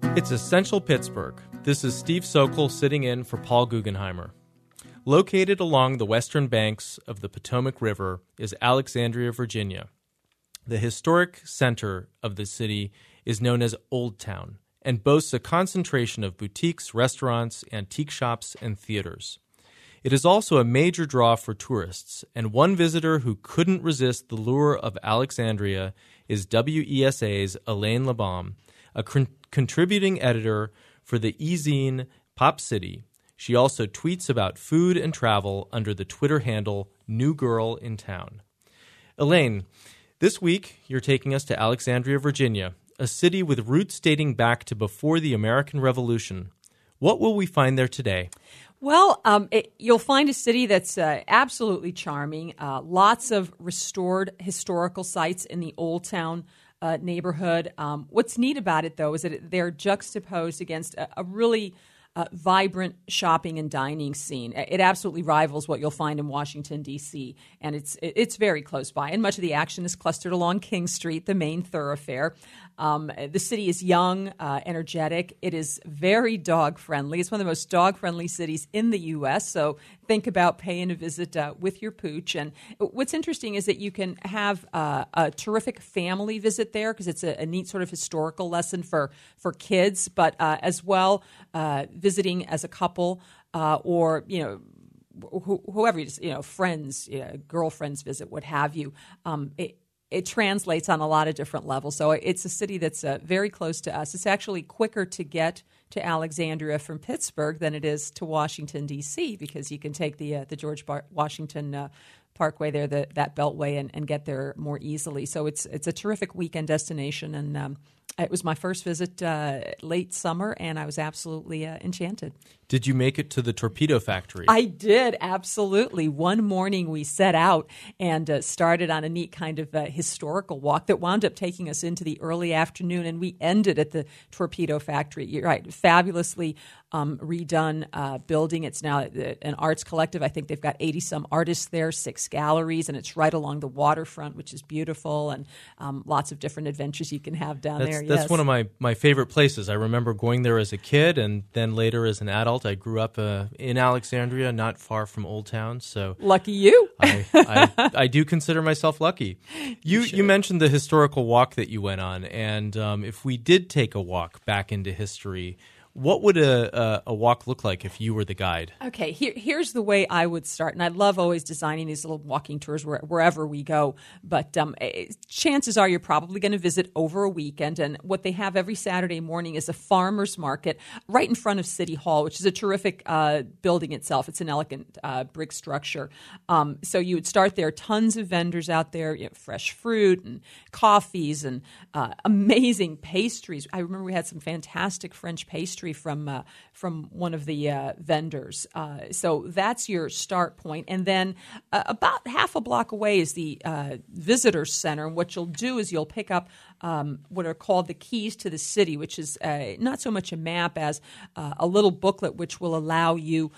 It's Essential Pittsburgh. This is Steve Sokol sitting in for Paul Guggenheimer. Located along the western banks of the Potomac River is Alexandria, Virginia. The historic center of the city is known as Old Town and boasts a concentration of boutiques, restaurants, antique shops, and theaters. It is also a major draw for tourists, and one visitor who couldn't resist the lure of Alexandria is WESA's Elaine LeBaum, a contributing editor for the e-zine Pop City. She also tweets about food and travel under the Twitter handle New Girl in Town. Elaine, this week you're taking us to Alexandria, Virginia, a city with roots dating back to before the American Revolution. What will we find there today? Well, you'll find a city that's absolutely charming. Lots of restored historical sites in the Old Town neighborhood. What's neat about it, though, is that they're juxtaposed against a really vibrant shopping and dining scene. It absolutely rivals what you'll find in Washington, D.C., and it's very close by. And much of the action is clustered along King Street, the main thoroughfare. The city is young, energetic. It is very dog-friendly. It's one of the most dog-friendly cities in the U.S., so think about paying a visit with your pooch. And what's interesting is that you can have a terrific family visit there because it's a neat sort of historical lesson for kids, but as well visiting as a couple or, whoever, friends, girlfriends visit, what have you. It translates on a lot of different levels. So it's a city that's very close to us. It's actually quicker to get to Alexandria from Pittsburgh than it is to Washington, D.C., because you can take the George Washington Parkway there, that beltway, and get there more easily. So it's a terrific weekend destination, and it was my first visit late summer, and I was absolutely enchanted. Did you make it to the Torpedo Factory? I did, absolutely. One morning we set out and started on a neat kind of historical walk that wound up taking us into the early afternoon, and we ended at the Torpedo Factory. You're right, fabulously redone building. It's now an arts collective. I think they've got 80-some artists there, 6 galleries, and it's right along the waterfront, which is beautiful, and lots of different adventures you can have down there. That's one of my favorite places. I remember going there as a kid and then later as an adult. I grew up in Alexandria, not far from Old Town. So lucky you. I do consider myself lucky. You mentioned the historical walk that you went on, and if we did take a walk back into history, what would a walk look like if you were the guide? Okay, here's the way I would start. And I love always designing these little walking tours wherever we go. But chances are you're probably going to visit over a weekend. And what they have every Saturday morning is a farmer's market right in front of City Hall, which is a terrific building itself. It's an elegant brick structure. So you would start there. Tons of vendors out there, fresh fruit and coffees and amazing pastries. I remember we had some fantastic French pastry from one of the vendors. So that's your start point. And then about half a block away is the visitor center. And what you'll do is you'll pick up what are called the keys to the city, which is not so much a map as a little booklet which will allow you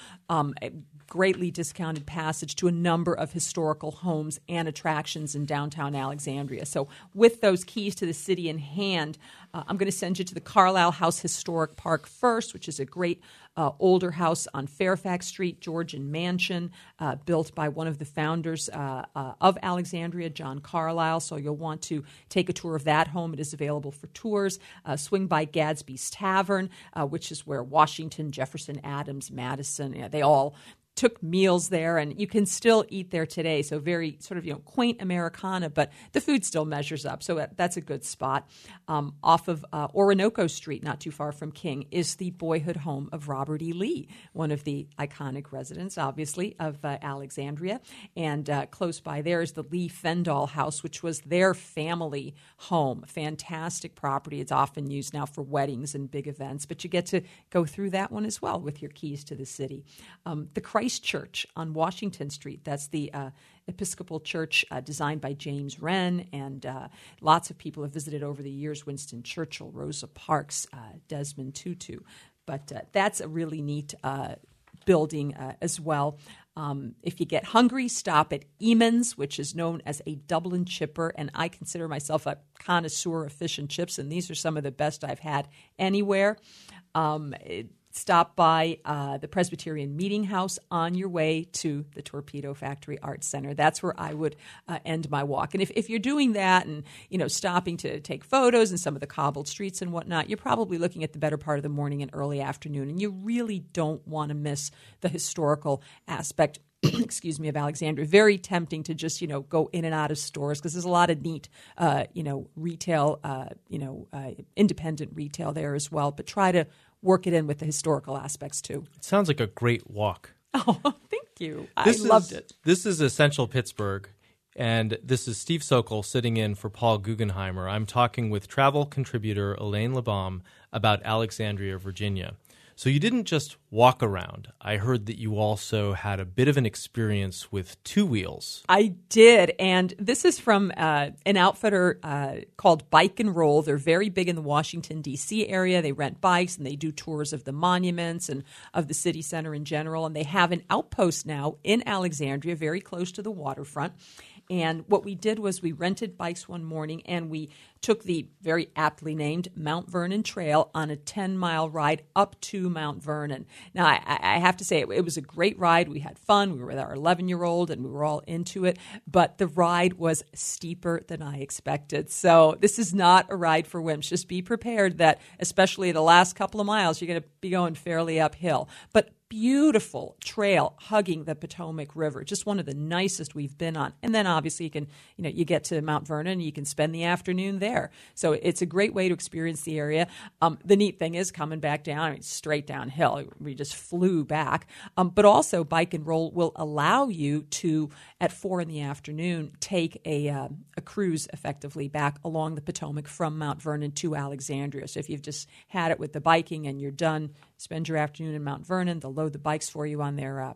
greatly discounted passage to a number of historical homes and attractions in downtown Alexandria. So with those keys to the city in hand, I'm going to send you to the Carlisle House Historic Park first, which is a great older house on Fairfax Street, Georgian mansion, built by one of the founders of Alexandria, John Carlisle. So you'll want to take a tour of that home. It is available for tours. Swing by Gadsby's Tavern, which is where Washington, Jefferson, Adams, Madison, they all took meals there, and you can still eat there today. So very sort of quaint Americana, but the food still measures up. So that's a good spot. Off of Orinoco Street, not too far from King, is the boyhood home of Robert E. Lee, one of the iconic residents, obviously, of Alexandria. And close by there is the Lee Fendall House, which was their family home. Fantastic property. It's often used now for weddings and big events, but you get to go through that one as well with your keys to the city. The Christ Church on Washington Street. That's the Episcopal Church designed by James Wren, and lots of people have visited over the years. Winston Churchill, Rosa Parks, Desmond Tutu. But that's a really neat building as well. If you get hungry, stop at Eamon's, which is known as a Dublin chipper, and I consider myself a connoisseur of fish and chips, and these are some of the best I've had anywhere. Stop by the Presbyterian Meeting House on your way to the Torpedo Factory Arts Center. That's where I would end my walk. And if you're doing that and, stopping to take photos in some of the cobbled streets and whatnot, you're probably looking at the better part of the morning and early afternoon. And you really don't want to miss the historical aspect of Alexandria. Very tempting to just, go in and out of stores because there's a lot of neat, retail, independent retail there as well. But try to work it in with the historical aspects too. It sounds like a great walk. Oh, thank you. I loved it. This is Essential Pittsburgh, and this is Steve Sokol sitting in for Paul Guggenheimer. I'm talking with travel contributor Elaine LeBaum about Alexandria, Virginia. So you didn't just walk around. I heard that you also had a bit of an experience with two wheels. I did, and this is from an outfitter called Bike and Roll. They're very big in the Washington, D.C. area. They rent bikes, and they do tours of the monuments and of the city center in general. And they have an outpost now in Alexandria, very close to the waterfront. And what we did was we rented bikes one morning, and we took the very aptly named Mount Vernon Trail on a 10-mile ride up to Mount Vernon. Now, I have to say, it was a great ride. We had fun. We were with our 11-year-old, and we were all into it. But the ride was steeper than I expected. So this is not a ride for wimps. Just be prepared that, especially the last couple of miles, you're going to be going fairly uphill. But beautiful trail hugging the Potomac River, just one of the nicest we've been on. And then obviously you get to Mount Vernon and you can spend the afternoon there. So it's a great way to experience the area. The neat thing is coming back down, straight downhill. We just flew back. But also Bike and Roll will allow you to, at 4 p.m, take a cruise effectively back along the Potomac from Mount Vernon to Alexandria. So if you've just had it with the biking and you're done, spend your afternoon in Mount Vernon. They'll load the bikes for you on their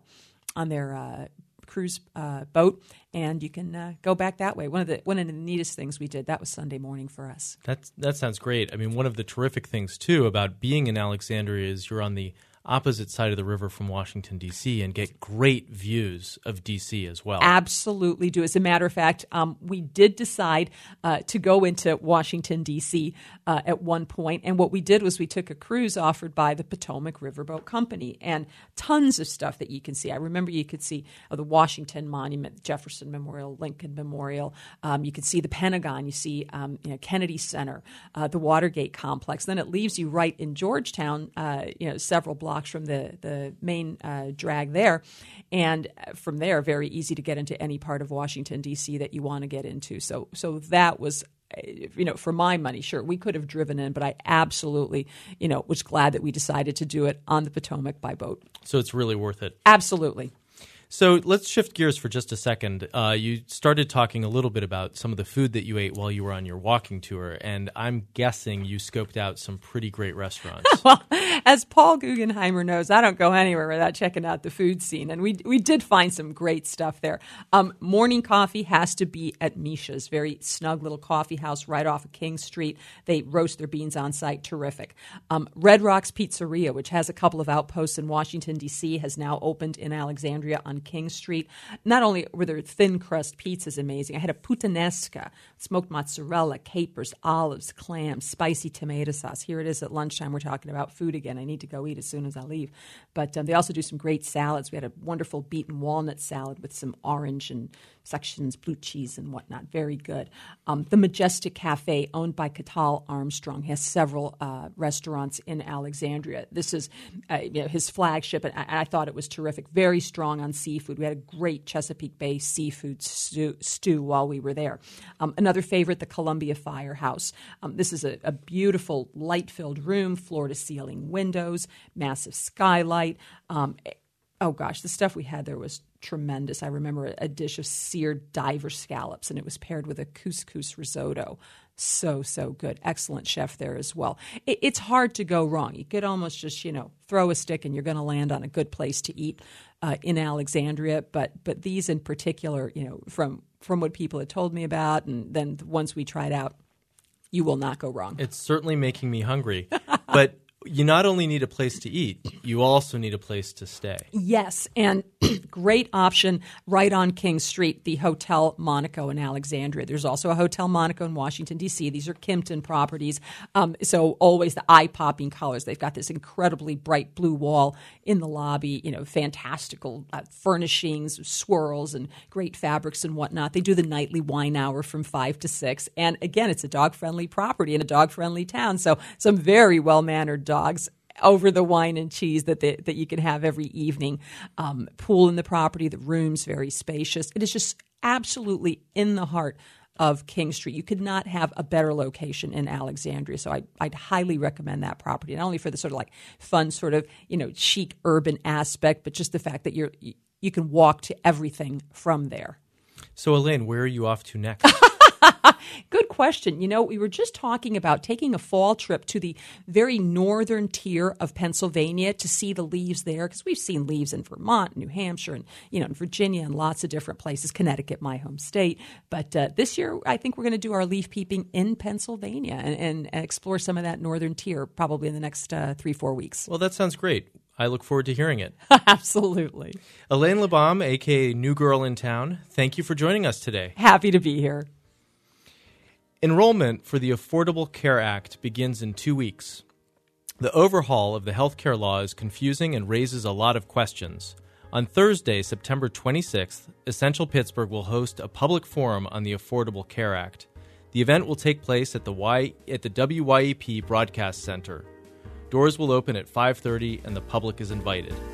cruise boat, and you can go back that way. One of the neatest things we did, that was Sunday morning for us. That sounds great. I mean, one of the terrific things too about being in Alexandria is you're on the opposite side of the river from Washington, D.C., and get great views of D.C. as well. Absolutely do. As a matter of fact, we did decide to go into Washington, D.C. At one point, and what we did was we took a cruise offered by the Potomac Riverboat Company, and tons of stuff that you can see. I remember you could see the Washington Monument, Jefferson Memorial, Lincoln Memorial. You can see the Pentagon. You see Kennedy Center, the Watergate Complex. Then it leaves you right in Georgetown, several blocks from the main drag there. And from there, very easy to get into any part of Washington, D.C. that you want to get into. So that was, for my money, sure, we could have driven in, but I absolutely, was glad that we decided to do it on the Potomac by boat. So it's really worth it. Absolutely. So let's shift gears for just a second. You started talking a little bit about some of the food that you ate while you were on your walking tour, and I'm guessing you scoped out some pretty great restaurants. Well, as Paul Guggenheimer knows, I don't go anywhere without checking out the food scene, and we did find some great stuff there. Morning coffee has to be at Misha's, very snug little coffee house right off of King Street. They roast their beans on site, terrific. Red Rocks Pizzeria, which has a couple of outposts in Washington, D.C., has now opened in Alexandria on King Street. Not only were their thin crust pizzas amazing, I had a puttanesca, smoked mozzarella, capers, olives, clams, spicy tomato sauce. Here it is at lunchtime. We're talking about food again. I need to go eat as soon as I leave. But they also do some great salads. We had a wonderful beaten walnut salad with some orange and sections, blue cheese and whatnot. Very good. The Majestic Cafe, owned by Catal Armstrong, has several restaurants in Alexandria. This is his flagship, and I thought it was terrific. Very strong on seafood. We had a great Chesapeake Bay seafood stew while we were there. Another favorite, the Columbia Firehouse. This is a beautiful light-filled room, floor-to-ceiling windows, massive skylight. Oh gosh, the stuff we had there was tremendous. I remember a dish of seared diver scallops, and it was paired with a couscous risotto. So good. Excellent chef there as well. It's hard to go wrong. You could almost just, throw a stick and you're going to land on a good place to eat in Alexandria. But these in particular, from what people had told me about, and then the ones we tried out, you will not go wrong. It's certainly making me hungry. But You not only need a place to eat, you also need a place to stay. Yes, and great option right on King Street, the Hotel Monaco in Alexandria. There's also a Hotel Monaco in Washington, D.C. These are Kimpton properties, so always the eye-popping colors. They've got this incredibly bright blue wall in the lobby, fantastical furnishings, swirls, and great fabrics and whatnot. They do the nightly wine hour from 5 to 6, and again, it's a dog-friendly property in a dog-friendly town, so some very well-mannered dogs over the wine and cheese that you can have every evening. Pool in the property, the rooms very spacious. It is just absolutely in the heart of King Street. You could not have a better location in Alexandria. So I'd highly recommend that property, not only for the sort of like fun sort of, chic urban aspect, but just the fact that you can walk to everything from there. So Elaine, where are you off to next? Good question. We were just talking about taking a fall trip to the very northern tier of Pennsylvania to see the leaves there, because we've seen leaves in Vermont, New Hampshire, and in Virginia and lots of different places, Connecticut, my home state. But this year, I think we're going to do our leaf peeping in Pennsylvania and explore some of that northern tier probably in the next 3-4 weeks. Well, that sounds great. I look forward to hearing it. Absolutely. Elaine LeBaum, a.k.a. New Girl in Town, thank you for joining us today. Happy to be here. Enrollment for the Affordable Care Act begins in 2 weeks. The overhaul of the health care law is confusing and raises a lot of questions. On Thursday, September 26th, Essential Pittsburgh will host a public forum on the Affordable Care Act. The event will take place at the WYEP Broadcast Center. Doors will open at 5:30 and the public is invited.